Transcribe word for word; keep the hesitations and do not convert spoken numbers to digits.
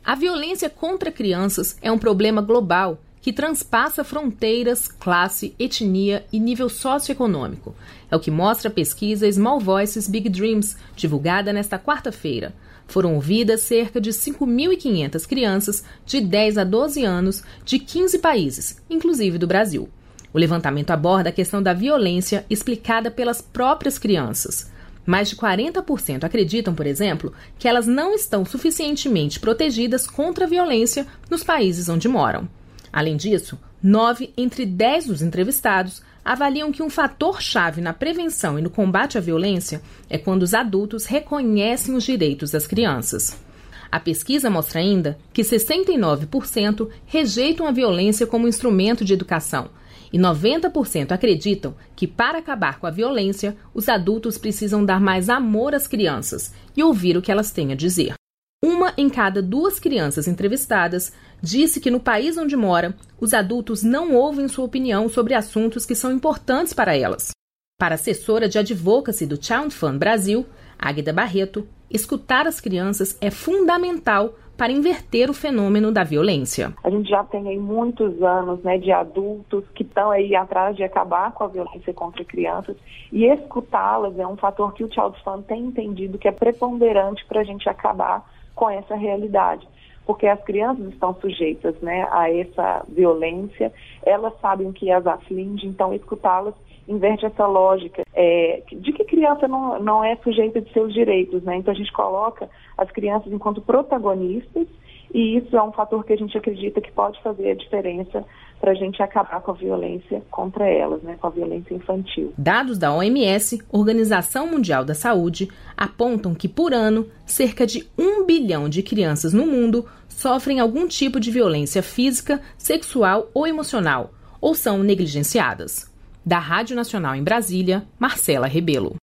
A violência contra crianças é um problema global que transpassa fronteiras, classe, etnia e nível socioeconômico. É o que mostra a pesquisa Small Voices, Big Dreams, divulgada nesta quarta-feira. Foram ouvidas cerca de cinco mil e quinhentas crianças de dez a doze anos de quinze países, inclusive do Brasil. O levantamento aborda a questão da violência explicada pelas próprias crianças. Mais de quarenta por cento acreditam, por exemplo, que elas não estão suficientemente protegidas contra a violência nos países onde moram. Além disso, nove entre dez dos entrevistados avaliam que um fator-chave na prevenção e no combate à violência é quando os adultos reconhecem os direitos das crianças. A pesquisa mostra ainda que sessenta e nove por cento rejeitam a violência como instrumento de educação e noventa por cento acreditam que, para acabar com a violência, os adultos precisam dar mais amor às crianças e ouvir o que elas têm a dizer. Uma em cada duas crianças entrevistadas disse que no país onde mora, os adultos não ouvem sua opinião sobre assuntos que são importantes para elas. Para a assessora de advocacy do Child Fund Brasil, Águida Barreto, escutar as crianças é fundamental para inverter o fenômeno da violência. A gente já tem aí muitos anos, né, de adultos que estão aí atrás de acabar com a violência contra crianças, e escutá-las é um fator que o Child Fund tem entendido que é preponderante para a gente acabar com essa realidade. Porque as crianças estão sujeitas, né, a essa violência, elas sabem o que as aflige, então escutá-las inverte essa lógica é, de que criança não, não é sujeita de seus direitos, né? Então a gente coloca as crianças enquanto protagonistas, e isso é um fator que a gente acredita que pode fazer a diferença para a gente acabar com a violência contra elas, né? Com a violência infantil. Dados da O M S, Organização Mundial da Saúde, apontam que por ano, cerca de um bilhão de crianças no mundo sofrem algum tipo de violência física, sexual ou emocional, ou são negligenciadas. Da Rádio Nacional em Brasília, Marcela Rebelo.